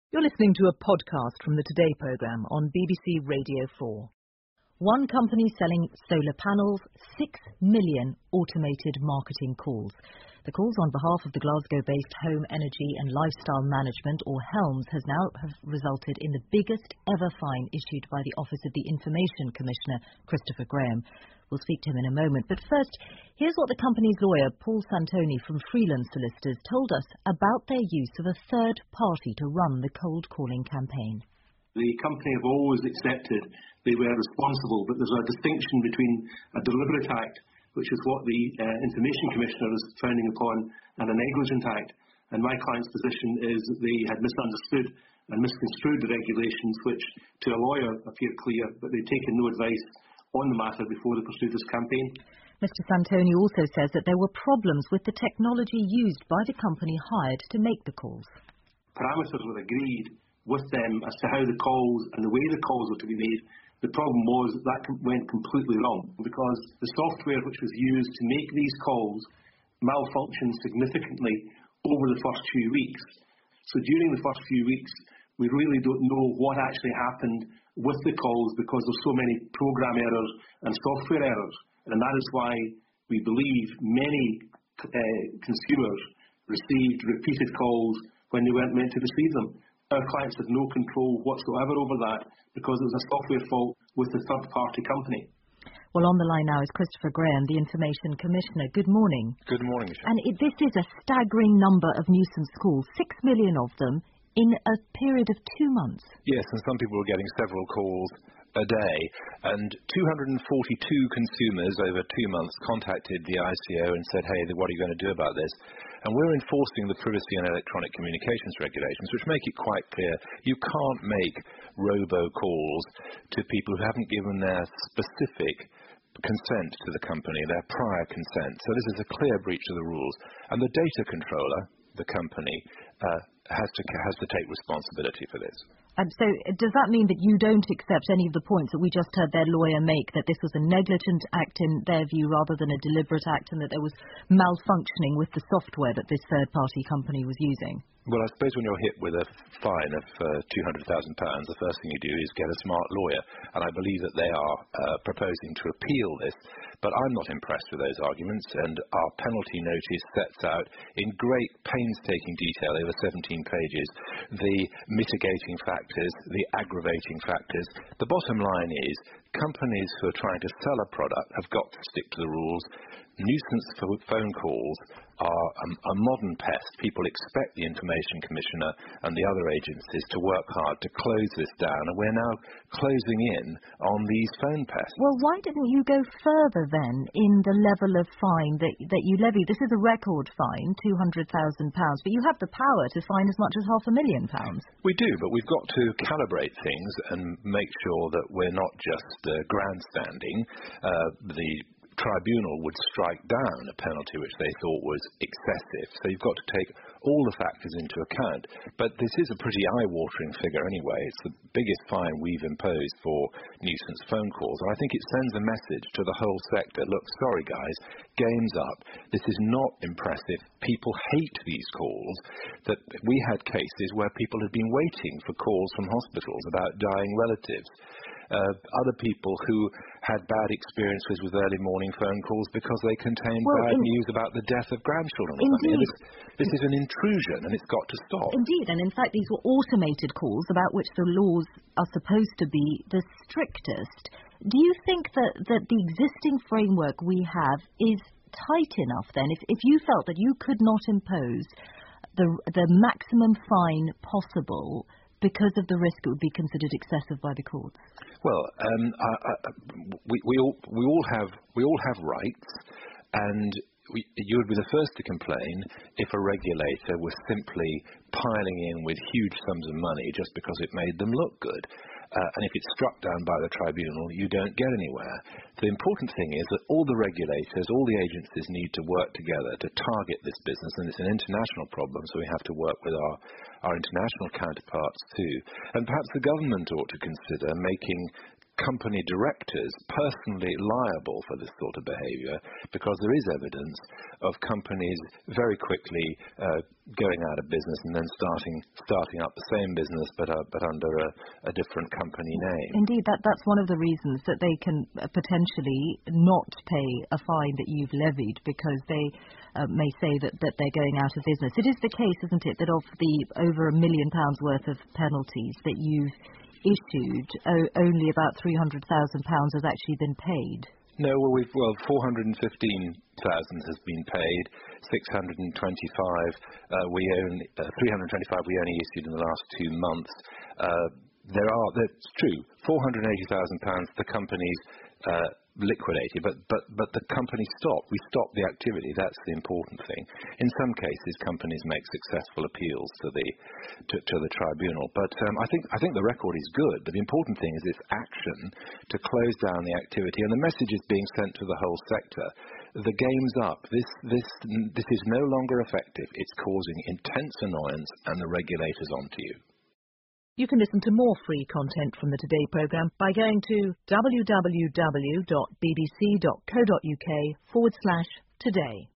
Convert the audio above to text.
You're listening to a podcast from the Today programme on BBC Radio 4. One company selling solar panels, 6 million automated marketing calls. The calls on behalf of the Glasgow-based Home Energy and Lifestyle Management, or HELMS, has now resulted in the biggest ever fine issued by the Office of the Information Commissioner, Christopher Graham. We'll speak to him in a moment. But first, here's what the company's lawyer, Paul Santoni from Freeland Solicitors, told us about their use of a third party to run the cold calling campaign. The company have always accepted they were responsible, but there's a distinction between a deliberate act, which is what the Information Commissioner is frowning upon, and a negligent act. And my client's position is that they had misunderstood and misconstrued the regulations, which to a lawyer appear clear, but they'd taken no advice on the matter before they pursued this campaign. Mr. Santoni also says that there were problems with the technology used by the company hired to make the calls. Parameters were agreed with them as to how the calls and the way the calls were to be made. The problem was that went completely wrong because the software which was used to make these calls malfunctioned significantly over the first few weeks. So during the first few weeks, we really don't know what actually happened with the calls because there's so many program errors and software errors. And that is why we believe many consumers received repeated calls when they weren't meant to receive them. Our clients had no control whatsoever over that because it was a software fault with the third-party company. Well, on the line now is Christopher Graham, the Information Commissioner. Good morning. Good morning, Michelle. And this is a staggering number of nuisance calls, 6 million of them in a period of 2 months. Yes, and some people were getting several calls a day, and 242 consumers over 2 months contacted the ICO and said, hey, what are you going to do about this? And we're enforcing the Privacy and Electronic Communications regulations, which make it quite clear you can't make robocalls to people who haven't given their specific consent to the company, their prior consent. So this is a clear breach of the rules. And the data controller, the company, has to take responsibility for this. So does that mean that you don't accept any of the points that we just heard their lawyer make, that this was a negligent act in their view rather than a deliberate act, and that there was malfunctioning with the software that this third-party company was using? Well, I suppose when you're hit with a fine of £200,000, the first thing you do is get a smart lawyer, and I believe that they are proposing to appeal this, but I'm not impressed with those arguments, and our penalty notice sets out in great painstaking detail, over 17 pages, the mitigating factors, the aggravating factors. The bottom line is companies who are trying to sell a product have got to stick to the rules. Nuisance phone calls are a modern pest. People expect the Information Commissioner and the other agencies to work hard to close this down, and we're now closing in on these phone pests. Well, why didn't you go further then in the level of fine that you levy? This is a record fine, £200,000, but you have the power to fine as much as £500,000. We do, but we've got to calibrate things and make sure that we're not just grandstanding. The tribunal would strike down a penalty which they thought was excessive. So you've got to take all the factors into account. But this is a pretty eye-watering figure anyway. It's the biggest fine we've imposed for nuisance phone calls. And I think it sends a message to the whole sector. Look, sorry guys, game's up. This is not impressive. People hate these calls. That we had cases where people had been waiting for calls from hospitals about dying relatives. Other people who had bad experiences with early morning phone calls because they contained bad news about the death of grandchildren. Indeed. This is an intrusion, and it's got to stop. Indeed, and in fact these were automated calls about which the laws are supposed to be the strictest. Do you think that the existing framework we have is tight enough then? If you felt that you could not impose the maximum fine possible because of the risk it would be considered excessive by the courts? Well, we all have rights, and you would be the first to complain if a regulator was simply piling in with huge sums of money just because it made them look good. And if it's struck down by the tribunal, you don't get anywhere. The important thing is that all the regulators, all the agencies need to work together to target this business, and it's an international problem, so we have to work with our our international counterparts too. And perhaps the government ought to consider making company directors personally liable for this sort of behaviour, because there is evidence of companies very quickly going out of business and then starting up the same business but under a different company name. Indeed, that's one of the reasons that they can potentially not pay a fine that you've levied, because they may say that they're going out of business. It is the case, isn't it, that of the over £1 million worth of penalties that you've issued, only about £300,000 has actually been paid. No, 415,000 has been paid. 325 we only issued in the last 2 months. That's true, £480,000 the companies liquidated, but the company stopped. We stopped the activity. That's the important thing. In some cases, companies make successful appeals to the tribunal. But I think the record is good. But the important thing is its action to close down the activity, and the message is being sent to the whole sector. The game's up. This is no longer effective. It's causing intense annoyance, and the regulator's onto you. You can listen to more free content from the Today programme by going to www.bbc.co.uk/today.